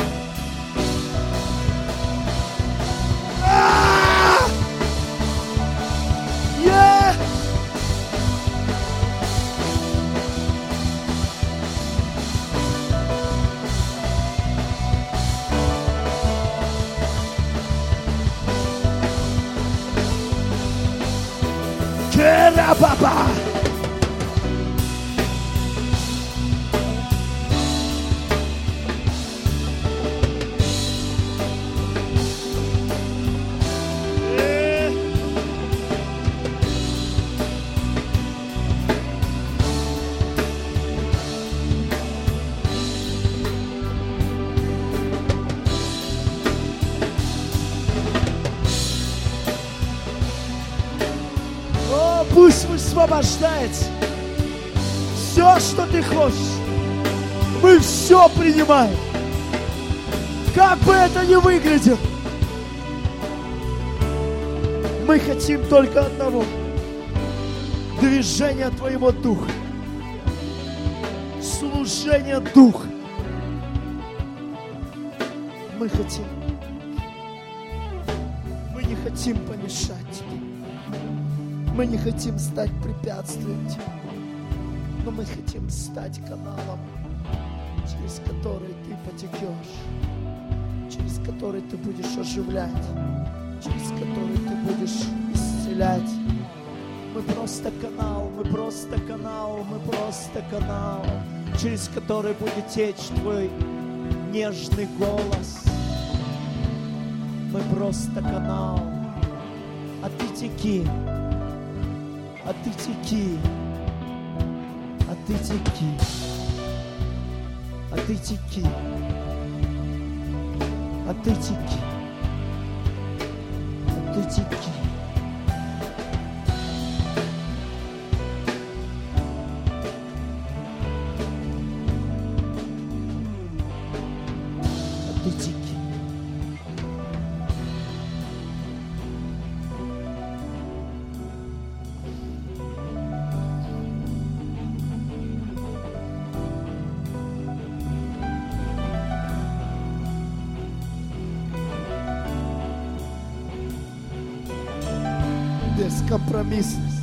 Кера-баба! Пусть высвобождается все, что Ты хочешь. Мы все принимаем. Как бы это ни выглядело. Мы хотим только одного. Движения Твоего Духа. Служения Духа. Мы хотим. Мы не хотим помешать Тебе. Мы не хотим стать препятствием Тебе. Но мы хотим стать каналом, через который Ты потекешь, через который Ты будешь оживлять, через который Ты будешь исцелять. Мы просто канал, мы просто канал, мы просто канал, через который будет течь Твой нежный голос. Мы просто канал, а Ты теки, а Ты теки, а Ты теки, а Ты теки, а Ты теки, а Ты теки. Бескомпромиссность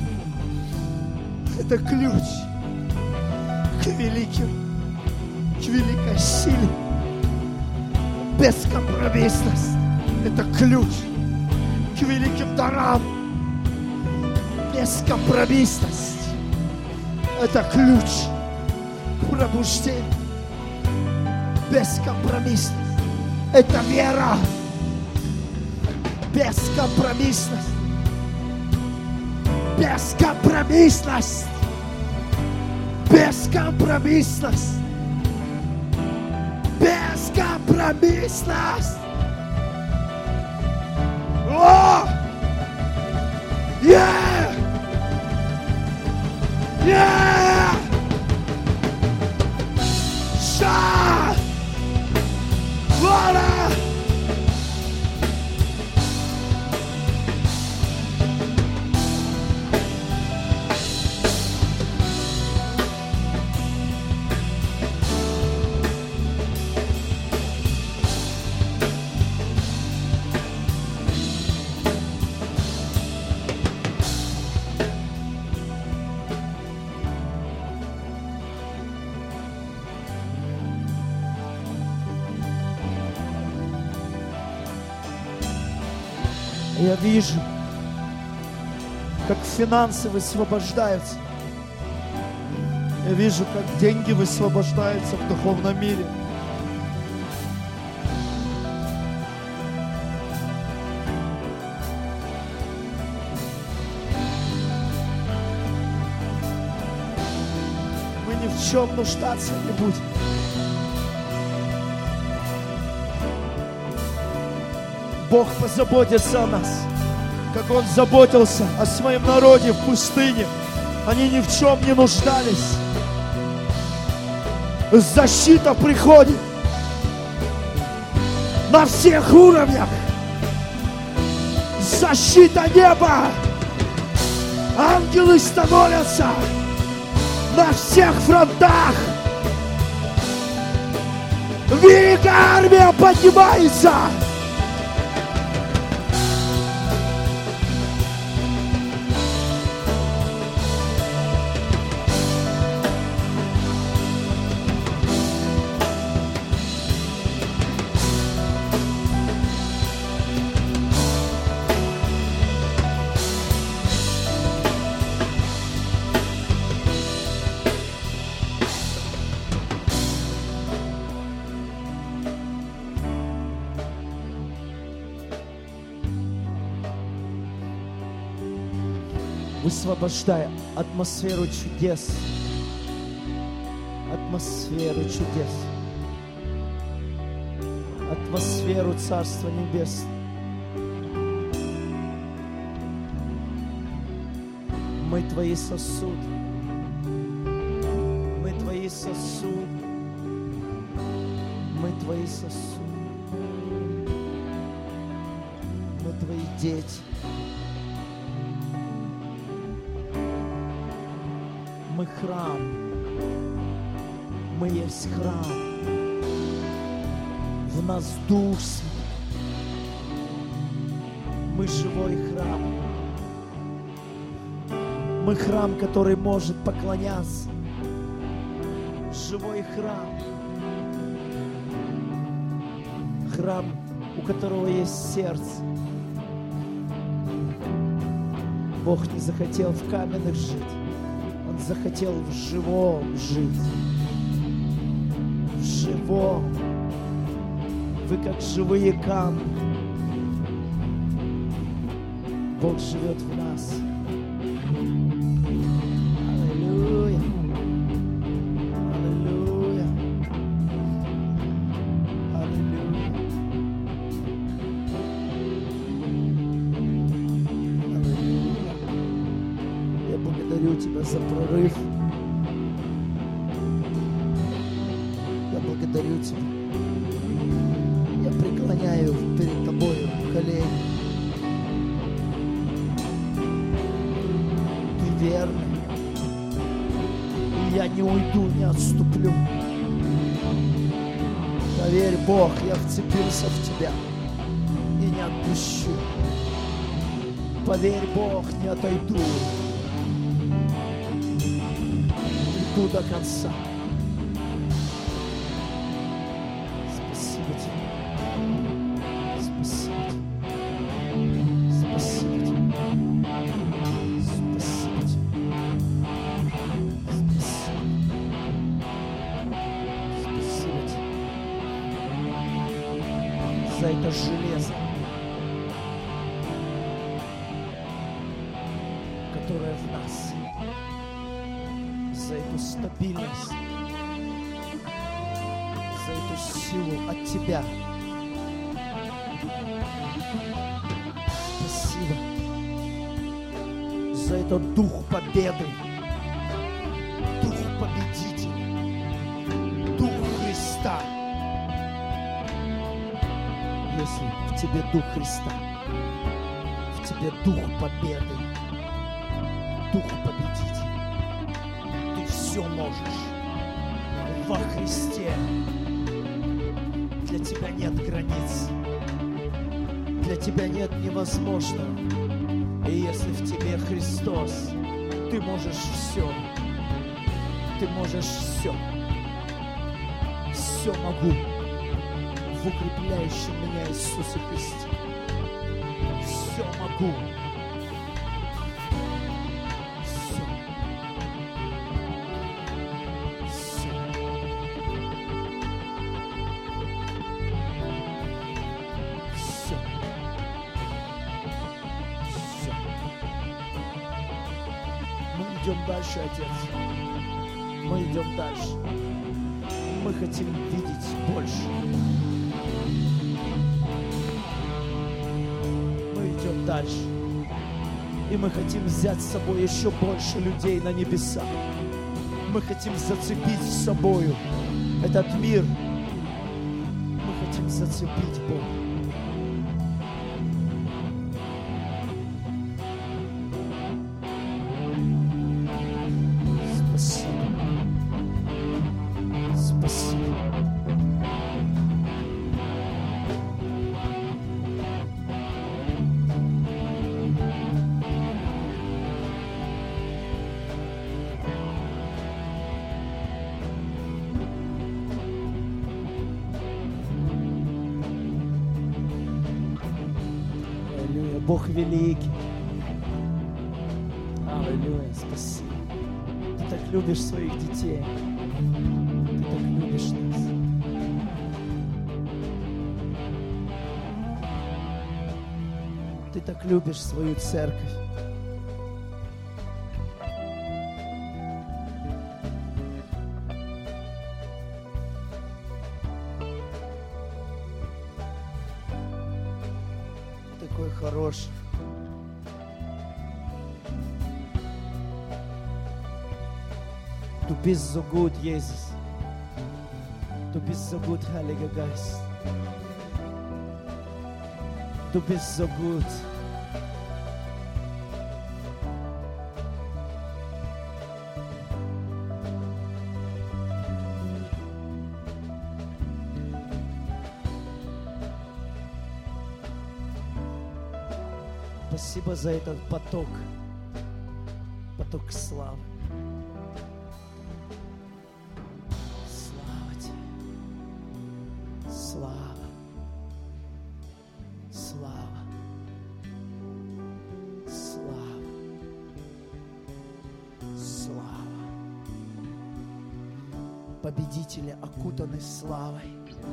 — это ключ к великим, к великой силе. Бескомпромиссность — это ключ к великим дарам. Бескомпромиссность — это ключ к пробуждению. Бескомпромиссность — это вера. Бескомпромиссность. Бескомпромиссность. Бескомпромиссность. Бескомпромиссность. О! Yeah! Yeah! Ша! Воля! Я вижу, как финансы высвобождаются. Я вижу, как деньги высвобождаются в духовном мире. Мы ни в чем нуждаться не будем. Бог позаботится о нас, как Он заботился о своем народе в пустыне. Они ни в чем не нуждались. Защита приходит на всех уровнях. Защита неба. Ангелы становятся на всех фронтах. Великая армия поднимается. Высвобождая атмосферу чудес, атмосферу чудес, атмосферу Царства Небесного. Мы Твои сосуды, мы Твои сосуды, мы Твои сосуды, мы Твои дети. Мы храм, мы есть храм, в нас Дух Святой, мы живой храм, Мы храм, который может поклоняться. Живой храм. Храм, у которого есть сердце. Бог не захотел в каменных жить. Он захотел в живом жить. В живом. Вы как живые камни. Бог живет в нас. Аллилуйя. Аллилуйя. Аллилуйя. Аллилуйя. Я благодарю Тебя за прорыв. Я благодарю Тебя. Я преклоняю перед Тобою колени. Ты верный. И я не уйду, не отступлю. Поверь, Бог, я вцепился в Тебя и не отпущу. Поверь, Бог, не отойду. Иду до конца. Спасибо Тебе. Спасибо Тебе. Спасибо Тебе. Спасибо Тебе. Спасибо. Спасибо Тебе. За это железо, которое в нас. За эту стабильность, за эту силу от Тебя. Спасибо за этот дух победы, дух победителя, дух Христа. Если в Тебе дух Христа, в Тебе дух победы, дух победителя, Ты все можешь во Христе. Для Тебя нет границ, для Тебя нет невозможного. И если в Тебе Христос, Ты можешь все. Ты можешь все. Все могу в укрепляющем меня Иисусе Христе. Все могу. Все. Все. Все. Все. Мы идем дальше, Отец. Мы идем дальше. Мы хотим видеть больше. Мы идем дальше. И мы хотим взять с собой еще больше людей на небеса. Мы хотим зацепить с собою этот мир. Мы хотим зацепить Бога. Бог великий. Аллилуйя, спасибо. Ты так любишь своих детей. Ты так любишь нас. Ты так любишь свою церковь. Такой хороший. Du bist so gut, Jesus. Du bist so gut, Heiliger Geist. Du bist so gut. Спасибо за этот поток. поток славы. Слава Тебе. Слава. Слава. Слава. Слава. Победители окутаны славой.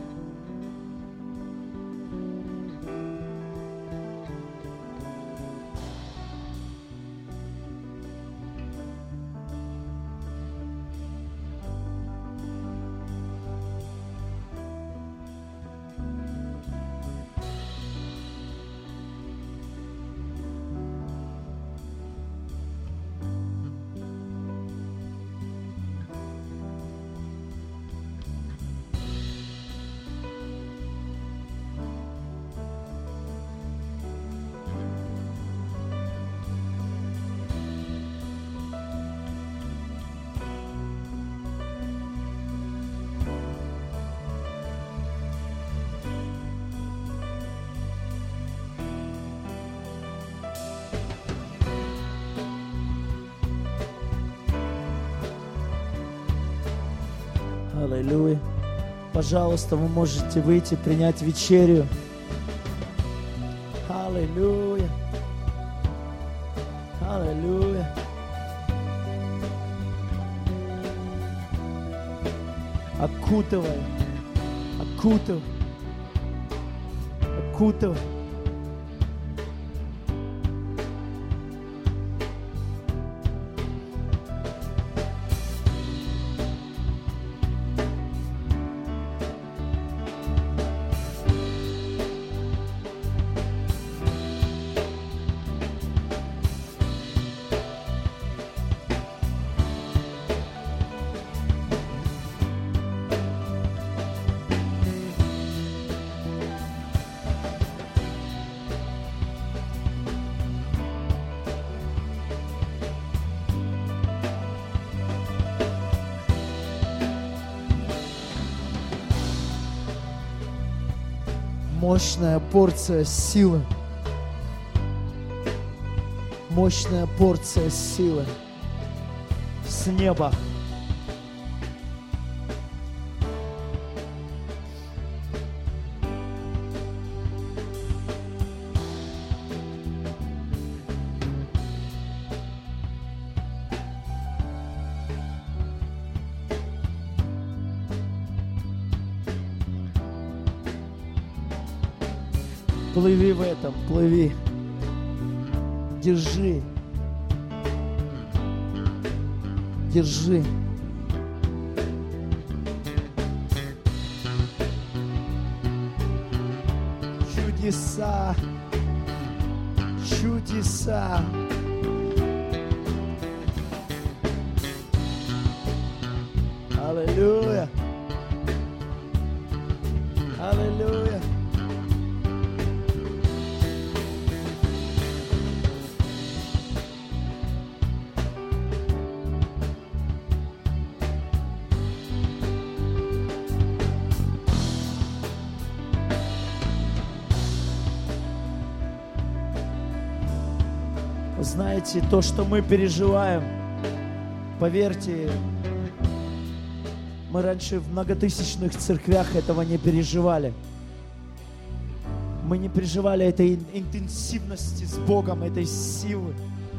Аллилуйя. Пожалуйста, вы можете выйти, принять вечерю. Аллилуйя. Аллилуйя. Окутывай. Окутывай. Окутывай. Мощная порция силы. Мощная порция силы с неба. Плыви в этом, плыви. Держи. Держи. Чудеса. Чудеса. Аллилуйя. Аллилуйя. Знаете, то, что мы переживаем, поверьте, мы раньше в многотысячных церквях этого не переживали. Мы не переживали этой интенсивности с Богом, этой силы.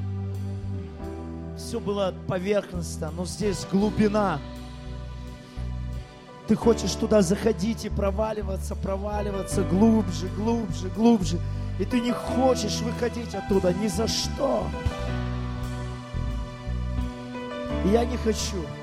Все было поверхностно, но здесь глубина. Ты хочешь туда заходить и проваливаться, проваливаться глубже, глубже, глубже. И ты не хочешь выходить оттуда ни за что. И я не хочу.